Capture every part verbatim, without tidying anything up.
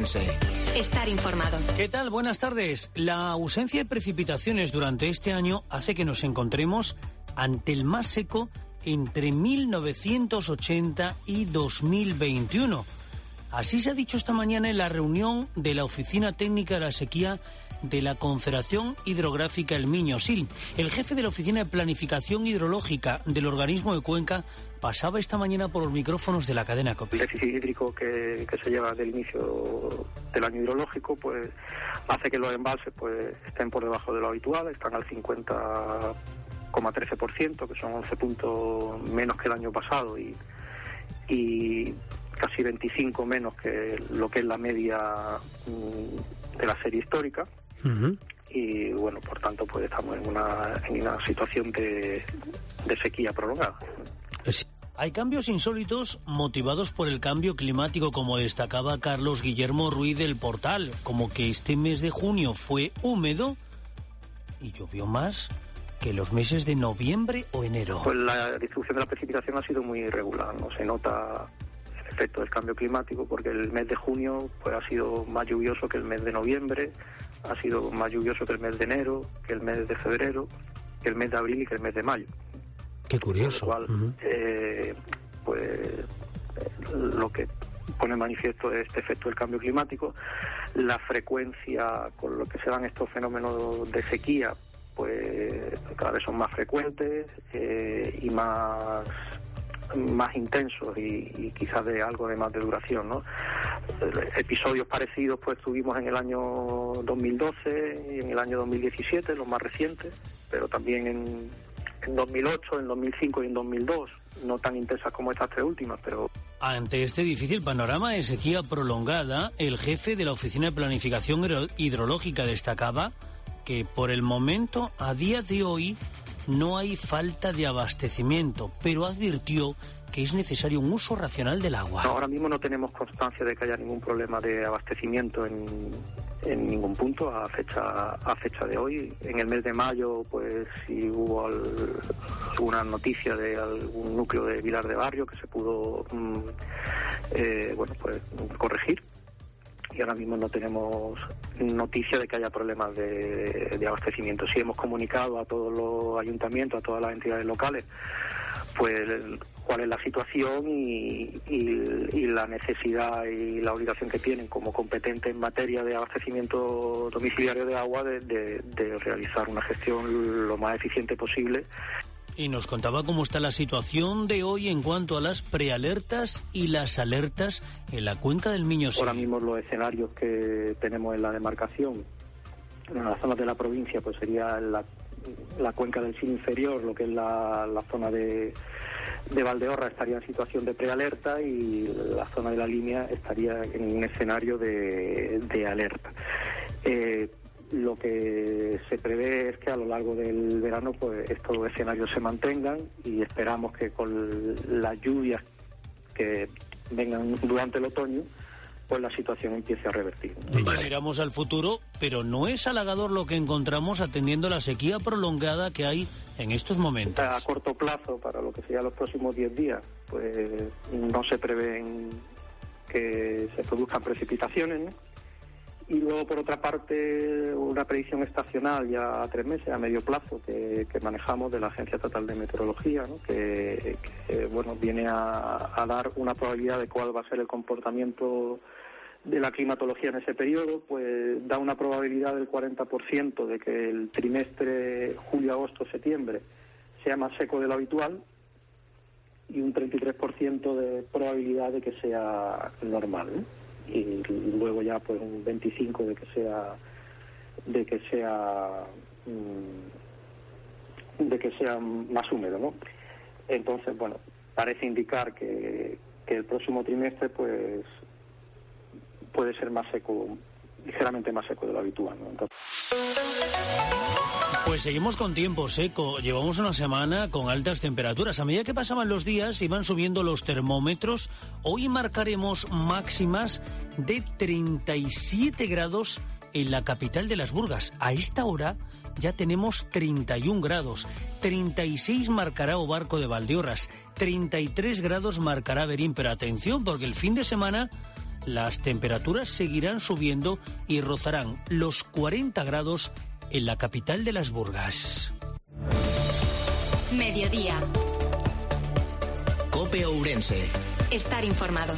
Orense. Estar informado. ¿Qué tal? Buenas tardes. La ausencia de precipitaciones durante este año hace que nos encontremos ante el más seco entre mil novecientos ochenta y dos mil veintiuno. Así se ha dicho esta mañana en la reunión de la Oficina Técnica de la Sequía de la Confederación Hidrográfica El Miño-Sil. El jefe de la Oficina de Planificación Hidrológica del organismo de Cuenca pasaba esta mañana por los micrófonos de la cadena COPE. El déficit hídrico que, que se lleva del inicio del año hidrológico pues hace que los embalses pues estén por debajo de lo habitual, están al cincuenta coma trece por ciento, que son once puntos menos que el año pasado y, y casi veinticinco menos que lo que es la media de la serie histórica. Uh-huh. Y bueno, por tanto pues estamos en una, en una situación de, de sequía prolongada. Sí. Hay cambios insólitos motivados por el cambio climático, como destacaba Carlos Guillermo Ruiz del Portal, como que este mes de junio fue húmedo y llovió más que los meses de noviembre o enero. Pues la distribución de la precipitación ha sido muy irregular, no se nota el efecto del cambio climático porque el mes de junio pues ha sido más lluvioso que el mes de noviembre, ha sido más lluvioso que el mes de enero, que el mes de febrero, que el mes de abril y que el mes de mayo. Qué curioso. Con lo cual, uh-huh. eh, pues lo que pone en manifiesto este efecto del cambio climático, la frecuencia con lo que se dan estos fenómenos de sequía, pues cada vez son más frecuentes eh, y más más intensos y, y quizás de algo de más de duración, ¿no? Episodios parecidos pues tuvimos en el año dos mil doce y en el año dos mil diecisiete, los más recientes, pero también en, en dos mil ocho, en dos mil cinco y en dos mil dos, no tan intensas como estas tres últimas, pero... Ante este difícil panorama de sequía prolongada, el jefe de la Oficina de Planificación Hidrológica destacaba que por el momento, a día de hoy, no hay falta de abastecimiento, pero advirtió que es necesario un uso racional del agua. No, ahora mismo no tenemos constancia de que haya ningún problema de abastecimiento en, en ningún punto a fecha a fecha de hoy. En el mes de mayo, pues sí hubo al, alguna noticia de algún núcleo de Vilar de Barrio que se pudo mm, eh, bueno, pues corregir. Y ahora mismo no tenemos noticia de que haya problemas de, de abastecimiento. Sí hemos comunicado a todos los ayuntamientos, a todas las entidades locales, pues cuál es la situación y, y, y la necesidad y la obligación que tienen como competentes en materia de abastecimiento domiciliario de agua de, de, de realizar una gestión lo más eficiente posible. Y nos contaba cómo está la situación de hoy en cuanto a las prealertas y las alertas en la cuenca del Miño-Sil. Ahora mismo los escenarios que tenemos en la demarcación, en las zonas de la provincia, pues sería la, la cuenca del Sil inferior, lo que es la, la zona de, de Valdeorra estaría en situación de prealerta y la zona de la línea estaría en un escenario de, de alerta. Eh, Lo que se prevé es que a lo largo del verano pues estos escenarios se mantengan y esperamos que con las lluvias que vengan durante el otoño pues la situación empiece a revertir. Vale. Miramos al futuro, pero no es halagador lo que encontramos atendiendo la sequía prolongada que hay en estos momentos. A corto plazo, para lo que sería los próximos diez días, pues no se prevén que se produzcan precipitaciones, ¿no? Y luego, por otra parte, una predicción estacional ya a tres meses, a medio plazo, que, que manejamos de la Agencia Estatal de Meteorología, ¿no? que, que bueno, viene a, a dar una probabilidad de cuál va a ser el comportamiento de la climatología en ese periodo, pues da una probabilidad del cuarenta por ciento de que el trimestre julio, agosto, septiembre sea más seco de lo habitual y un treinta y tres por ciento de probabilidad de que sea normal, ¿no? Y luego ya pues un veinticinco de que sea de que sea de que sea más húmedo, ¿no? Entonces, bueno, parece indicar que, que el próximo trimestre pues puede ser más seco, ligeramente más seco de lo habitual, ¿no? Entonces... Pues seguimos con tiempo seco. Llevamos una semana con altas temperaturas. A medida que pasaban los días iban subiendo los termómetros. Hoy marcaremos máximas de treinta y siete grados en la capital de Las Burgas. A esta hora ya tenemos treinta y un grados. treinta y seis marcará Obarco de Valdeorras. treinta y tres grados marcará Berín. Pero atención, porque el fin de semana las temperaturas seguirán subiendo y rozarán los cuarenta grados en la capital de las Burgas. Mediodía. COPE Ourense. Estar informado.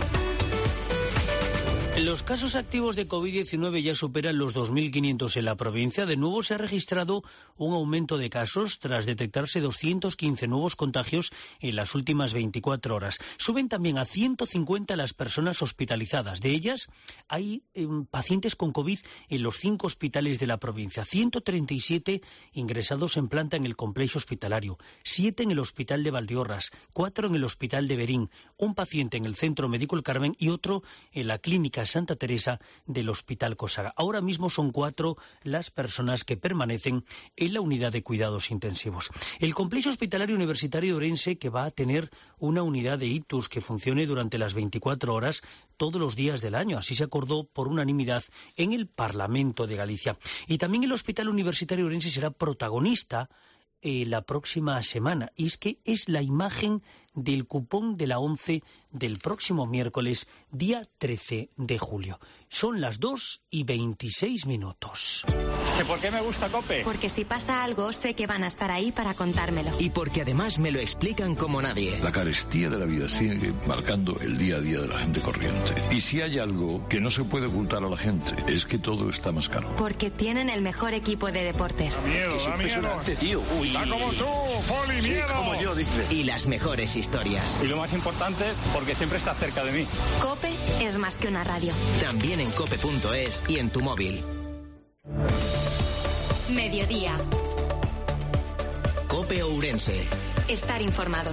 Los casos activos de COVID diecinueve ya superan los dos mil quinientos en la provincia. De nuevo se ha registrado un aumento de casos tras detectarse doscientos quince nuevos contagios en las últimas veinticuatro horas. Suben también a ciento cincuenta las personas hospitalizadas. De ellas hay eh, pacientes con COVID en los cinco hospitales de la provincia. ciento treinta y siete ingresados en planta en el complejo hospitalario, siete en el hospital de Valdeorras, cuatro en el hospital de Berín, un paciente en el Centro Médico El Carmen y otro en la clínica Santa Teresa del Hospital Cosaga. Ahora mismo son cuatro las personas que permanecen en la unidad de cuidados intensivos. El complejo hospitalario universitario Ourense, que va a tener una unidad de ictus que funcione durante las veinticuatro horas todos los días del año. Así se acordó por unanimidad en el Parlamento de Galicia. Y también el Hospital Universitario Ourense será protagonista eh, la próxima semana. Y es que es la imagen del cupón de la ONCE del próximo miércoles, día trece de julio. Son las dos y veintiséis minutos. ¿Por qué me gusta COPE? Porque si pasa algo, sé que van a estar ahí para contármelo. Y porque además me lo explican como nadie. La carestía de la vida sigue marcando el día a día de la gente corriente. Y si hay algo que no se puede ocultar a la gente, es que todo está más caro. Porque tienen el mejor equipo de deportes. Da miedo, da miedo. Tío. Uy. Está como tú, Poli, miedo. Sí, como yo, dice. Y las mejores historias. Y lo más importante, porque siempre está cerca de mí. COPE es más que una radio. También en cope punto es y en tu móvil. Mediodía. COPE Ourense. Estar informado.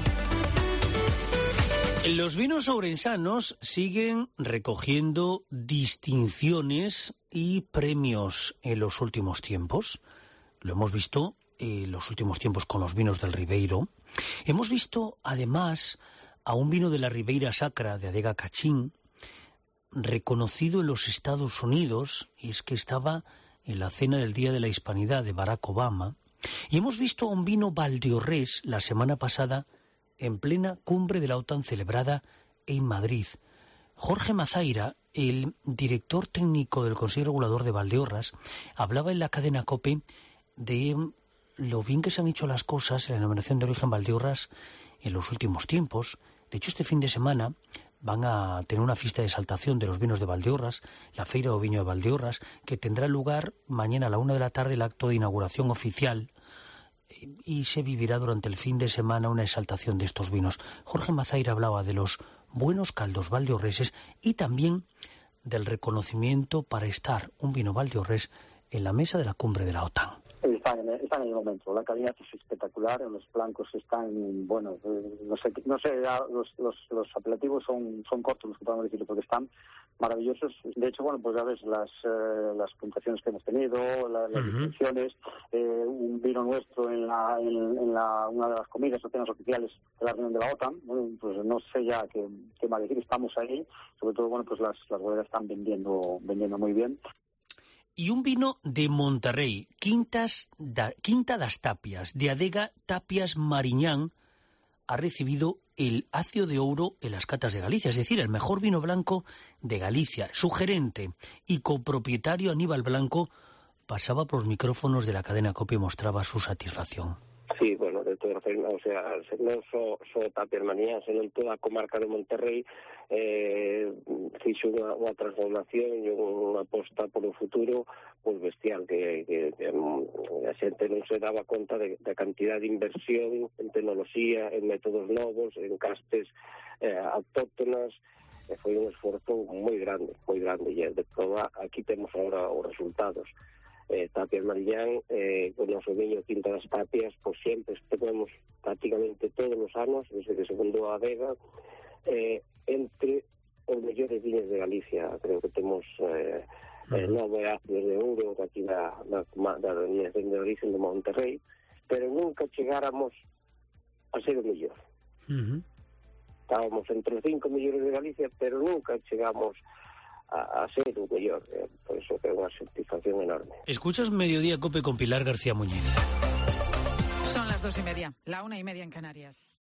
Los vinos ourensanos siguen recogiendo distinciones y premios en los últimos tiempos. Lo hemos visto en los últimos tiempos con los vinos del Ribeiro. Hemos visto, además, a un vino de la Ribeira Sacra de Adega Cachín, reconocido en los Estados Unidos, y es que estaba en la cena del Día de la Hispanidad de Barack Obama. Y hemos visto a un vino Valdeorrés la semana pasada en plena cumbre de la OTAN celebrada en Madrid. Jorge Mazaira, el director técnico del Consejo Regulador de Valdeorras, hablaba en la cadena COPE de lo bien que se han hecho las cosas en la denominación de origen Valdeorras en los últimos tiempos. De hecho, este fin de semana van a tener una fiesta de exaltación de los vinos de Valdeorras, la Feira do Viño de Valdeorras, que tendrá lugar mañana a la una de la tarde, el acto de inauguración oficial, y se vivirá durante el fin de semana una exaltación de estos vinos. Jorge Mazaira hablaba de los buenos caldos valdeorreses y también del reconocimiento para estar un vino valdeorrés en la mesa de la cumbre de la OTAN. Están en, están en el momento, la calidad es espectacular, los blancos están, bueno, no sé, no sé los, los, los apelativos son, son cortos los que podemos decir, porque están maravillosos. De hecho, bueno, pues ya ves las, eh, las puntuaciones que hemos tenido, la, las Uh-huh. distinciones, eh, un vino nuestro en la, en, en la una de las comidas o cenas oficiales de la reunión de la OTAN. Bueno, pues no sé ya qué, qué más decir, estamos ahí, sobre todo, bueno, pues las, las bodegas están vendiendo, vendiendo muy bien. Y un vino de Monterrey, Quintas da, Quinta das Tapias, de Adega Tapias Mariñán, ha recibido el Acio de Ouro en las catas de Galicia, es decir, el mejor vino blanco de Galicia. Su gerente y copropietario Aníbal Blanco pasaba por los micrófonos de la cadena COPE y mostraba su satisfacción. Sí, bueno, de todas formas, o sea, non só, só Tapias Mariñán, senón toda a comarca de Monterrey eh, fixo unha, unha transformación e unha aposta por o futuro pues bestial, que, que, que a xente non se daba conta de, da cantidad de inversión en tecnoloxía, en métodos novos, en castes eh, autóctonas. E foi un esforzo moi grande, moi grande, e de proba, aquí temos agora os resultados. Eh, Tapias Mariñán, eh, con o noso viño Quinta das Tapias, pues sempre tenemos prácticamente todos os anos, desde que se fundou a adega, eh, entre os mellores viños de Galicia. Creo que temos eh, uh-huh. eh, nove Acios de Ouro aquí da, da, da denominación de origen de Monterrey, pero nunca chegáramos a ser o mellor. Uh-huh. Estábamos entre os cinco mellores de Galicia, pero nunca chegamos a, a ser o mellor, eh, por eso que é unha satisfacción enorme. Escuchas Mediodía COPE con Pilar García Muñiz. Son las dos y media, la una y media en Canarias.